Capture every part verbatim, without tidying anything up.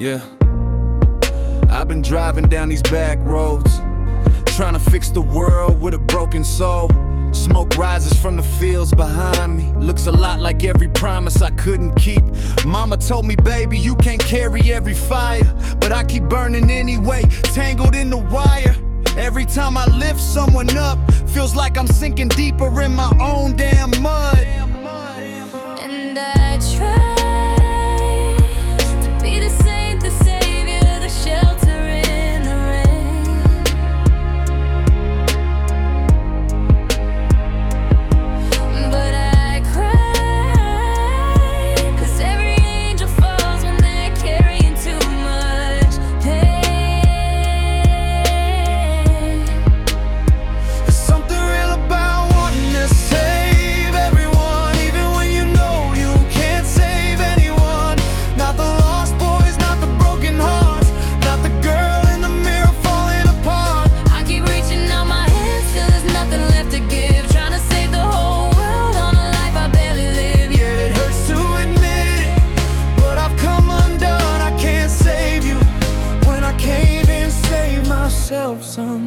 Yeah, I've been driving down these back roads, trying to fix the world with a broken soul. Smoke rises from the fields behind me. Looks a lot like every promise I couldn't keep. Mama told me, baby, you can't carry every fire, but I keep burning anyway, tangled in the wire. Every time I lift someone up, feels like I'm sinking deeper in my own damn mud. And I try to be the saint, the savior, the shelter in the rain. But I cry, 'cause every angel falls when they're carrying too much pain. There's something real about wanting to save everyone, even when you know you can't save anyone. Not the lost boys, not the broken hearts, not the girl in the mirror falling apart. I keep reaching out my hands till there's nothing left to give, trying to save the whole world on a life I barely live. Yeah, it hurts to admit it, but I've come undone. I can't save you when I can't even save myself, son.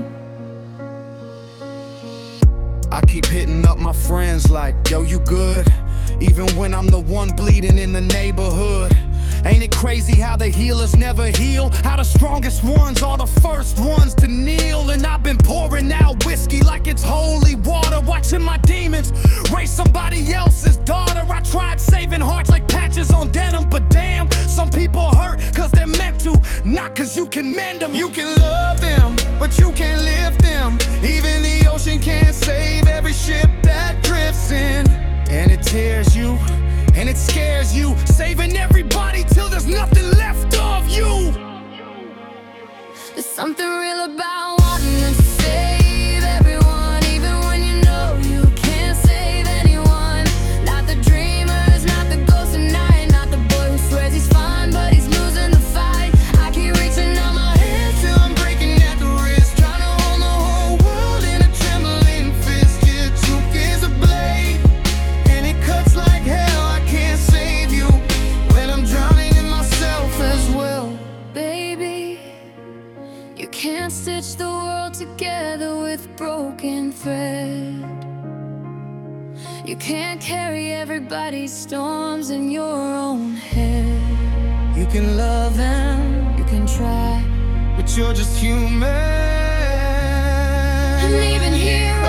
I keep hitting up my friends like, yo, you good? Even when I'm the one bleeding in the neighborhood. Ain't it crazy how the healers never heal? How the strongest ones are the first ones to kneel? And I've been pouring out whiskey like it's holy water, watching my demons raise somebody else's daughter. I tried saving hearts like patches on denim, but damn, some people hurt 'cause they're meant to, not 'cause you can mend them. You can love them, but you can't lift them. Even the ocean can't save every ship that drifts in. And it tears you, and it scares you, saving everybody till there's nothing left of you. There's something real about wanting to save everyone, even when you know you can't save anyone. Not the dreamers, not the ghosts at night, not the boy who swears he's fine but he's losing the fight. I keep reaching out my hands till I'm breaking at the wrist, trying to hold the whole world in a trembling fist. Yeah, truth is a blade, and it cuts like hell. I can't save you when I'm drowning in myself as well. Baby, you can't stitch the world together with broken thread. You can't carry everybody's storms in your own head. You can love them, You can try, but you're just human. and even here